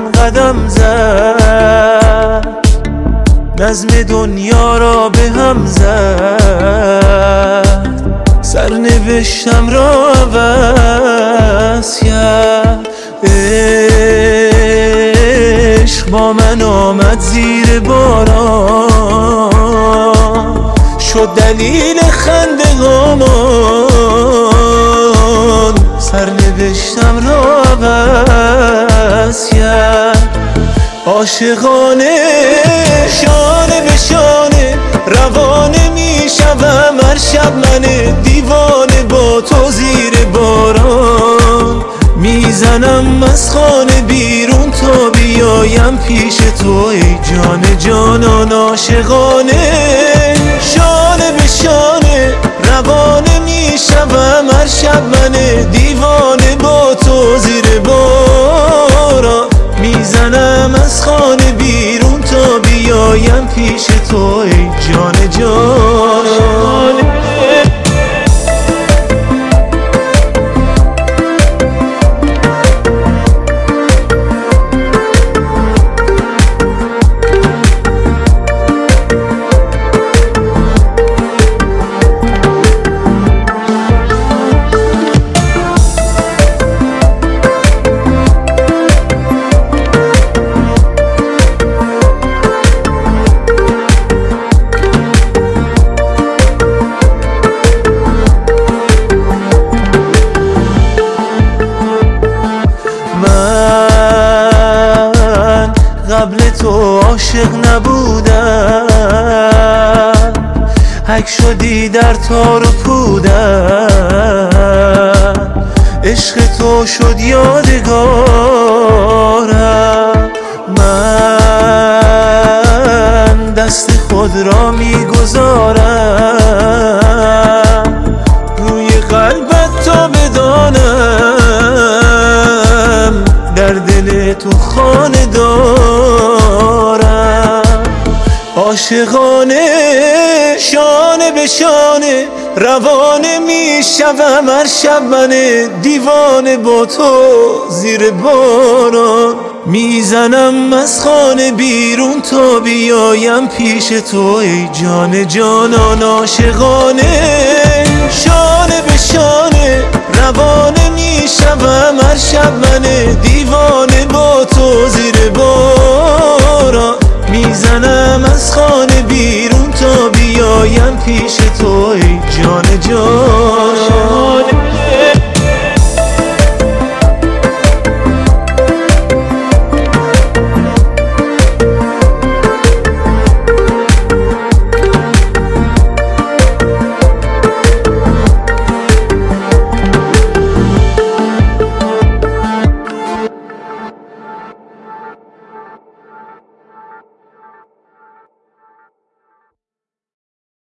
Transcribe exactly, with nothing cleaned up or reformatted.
قدم زد، نظم دنیا را به هم زد، سرنوشتم را عوض کرد. عشق با من آمد زیر باران، شد دلیل خنده هامان، سرنوشتم را عوض کرد. عاشقانه شانه به شانه روانه می شوم هر شب، من دیوانه با تو زیر باران میزنم از خانه بیرون تا بیایم پیش تو ای جان جانان. عاشقانه شانه به شانه روانه می شوم هر شب، من دیوانه با تو زیر باران میزنم از خانه بیرون تا بیایم پیش تو ای جان جان. من قبل تو عاشق نبودم، حک شدی در تار و پودم، عشق تو شد یادگارم. من دست خود را میگذارم روی قلبت تا بدانم در دل تو خانه دارم. عاشقانه شانه به شانه روانه می شوم هر شب، من دیوانه با تو زیر باران میزنم از خانه بیرون تا بیایم پیش تو ای جان جانان. عاشقانه شانه به شانه روانه می شوم هر شب، من دیوانه با تو زیر باران میزنم از خانه بیرون تا بیایم پیش تو ای جان جان.